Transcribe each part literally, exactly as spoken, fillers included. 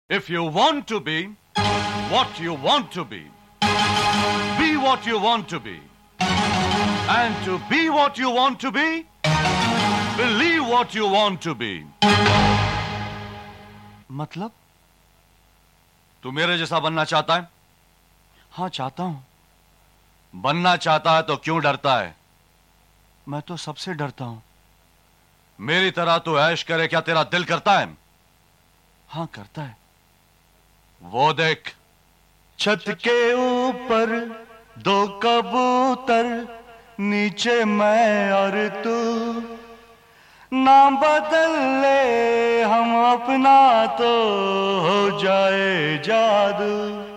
If you want to be what you want to be, be what you want to be. And to be what you want to be, believe what you want to be. मतलब? तू मेरे जैसा बनना चाहता है? हाँ, चाहता हूं। बनना चाहता है तो क्यों डरता है? मैं तो सबसे डरता हूं। मेरी तरह तो ऐश करे, क्या तेरा दिल करता है? हाँ, करता है। वो देख, छत के ऊपर दो कबूतर, नीचे मैं और तू, नाम बदल ले हम अपना तो हो जाए जादू।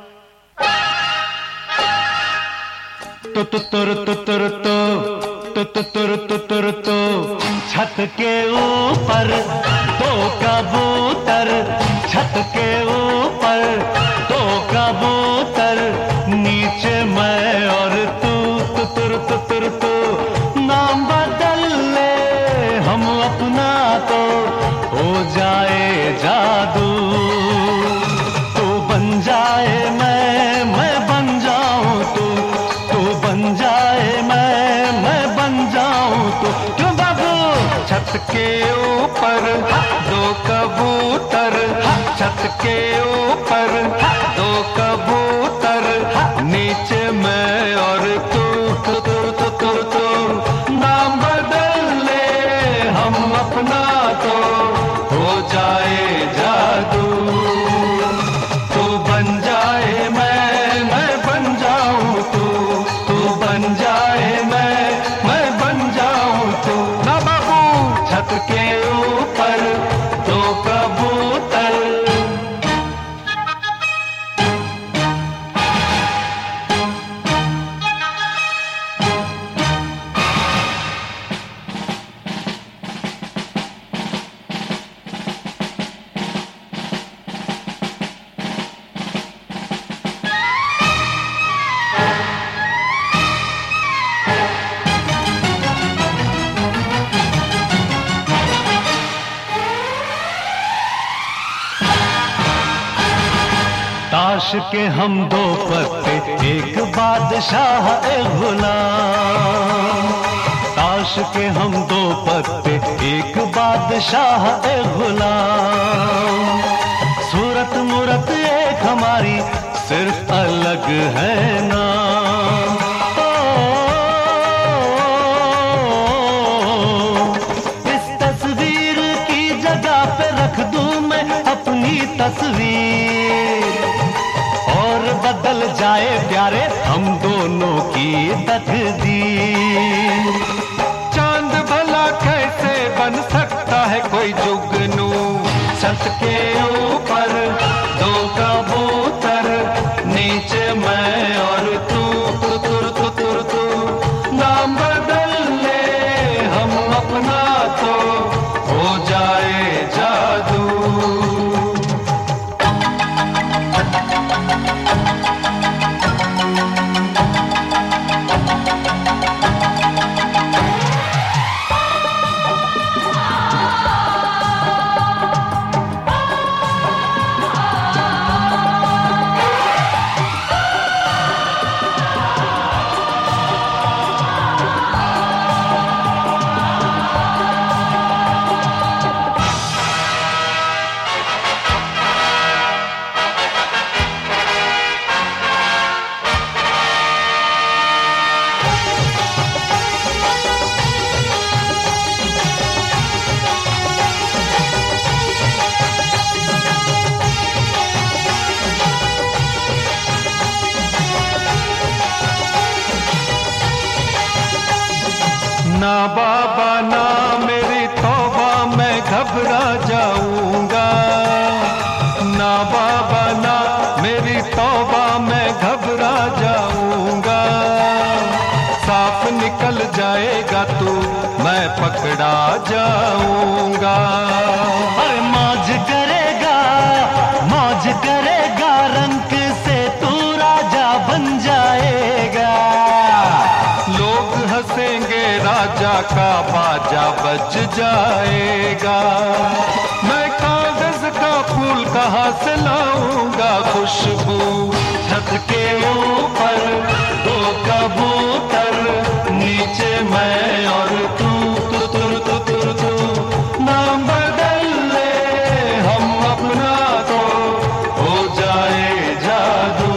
तो तो तुर तो तुर तो तो तो तुर तो तुर तो छत के ऊपर दो कबूतर, छत के ऊपर दो कबूतर, नीचे मैं और तू, तो तुर तो तुर तो नाम बदल ले हम अपना तो हो जाए जादू। तू बन जाए मैं, मैं बन जाऊं तू, तू बन जाए मैं, मैं बन जाऊं तू। क्यों बाबू? छत के ऊपर दो कबूतर, छत के ऊपर दो कबूतर, नीचे मैं और तू, तू तू तू तू तू नाम बदल ले हम अपना तो हो जाए जादू। तू बन जाए मैं, मैं बन जाऊं तू, तू बन जाए मैं, मैं बन जाऊं तू। ना बाबू, छत के ऊपर दो कबूतर। ताश के हम दो पत्ते, एक बादशाह एक गुलाम। ताश के हम दो पत्ते, एक बादशाह एक गुलाम। सूरत मूरत एक हमारी, सिर्फ अलग है नाम। इस तस्वीर की जगह पे रख दूं मैं अपनी तस्वीर, और बदल जाए प्यारे हम दोनों की तकदीर। चांद भला कैसे बन सकता है कोई जुगनू, छत के ऊपर दो कबूतर, नीचे मैं और तू, तू तुर तू तुर तू नाम बदल ले हम अपना तो हो जाए जादू। ना बाबा ना मेरी तौबा, मैं घबरा जाऊंगा। ना बाबा ना मेरी तौबा, मैं घबरा जाऊंगा। साफ निकल जाएगा तू, मैं पकड़ा जाऊंगा। अरे मौज करेगा, मौज करेगा, रंग से तू राजा बन जाएगा। लोग हंसेंगे, राजा का बाजा बज जाएगा। मैं कागज का फूल कहाँ से लाऊंगा खुशबू। छत के ऊपर दो कबूतर, नीचे मैं और तू, तू तुर तू तुर तू। नाम बदल ले हम अपना तो हो जाए जादू।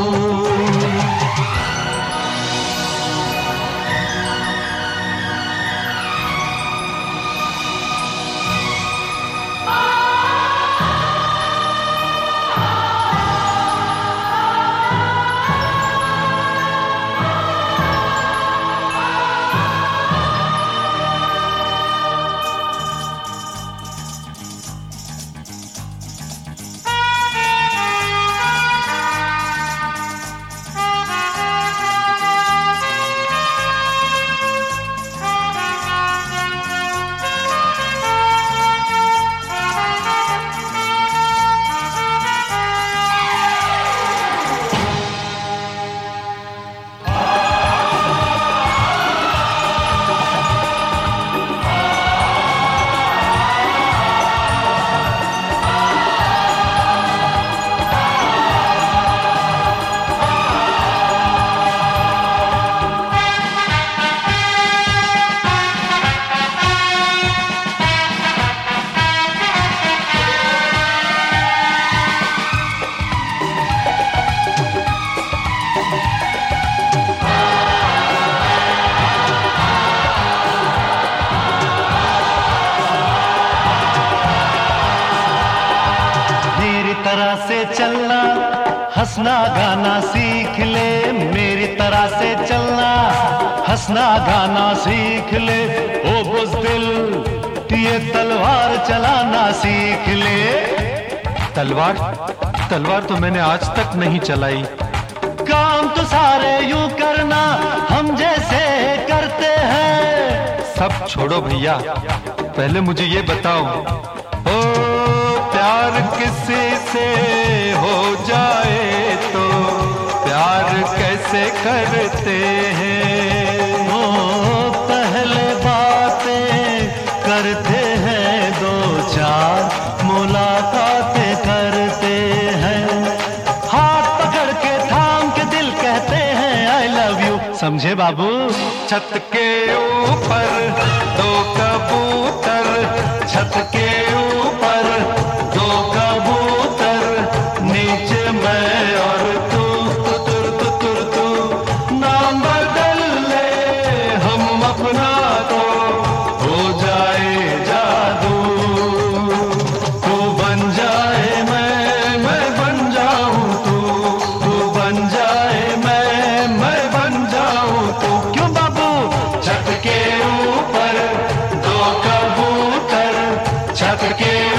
तरह से चलना, हंसना गाना सीख ले। मेरी तरह से चलना, हंसना गाना सीख ले। ओ बुज़दिल, ये तलवार चलाना सीख ले। तलवार तलवार तो मैंने आज तक नहीं चलाई। काम तो सारे यूं करना हम जैसे करते हैं। सब छोड़ो भैया, पहले मुझे ये बताओ, ओ प्यार किसी से हो जाए तो प्यार कैसे करते हैं? ओ पहले बातें करते हैं, दो चार मुलाकातें करते हैं। हाथ पकड़ के थाम के दिल कहते हैं आई लव यू। समझे बाबू? छत के ऊपर दो कबूतर, छत के ऊपर दो कबूतर, नीचे मैं और तू, तू तुर तू तुर तू। नाम बदल ले हम अपना तो हो जाए जादू। तू बन जाए मैं, मैं बन जाऊं तू, तू बन जाए मैं, मैं बन जाऊं तू। क्यों बाबू? छत के ऊपर दो कबूतर, छत के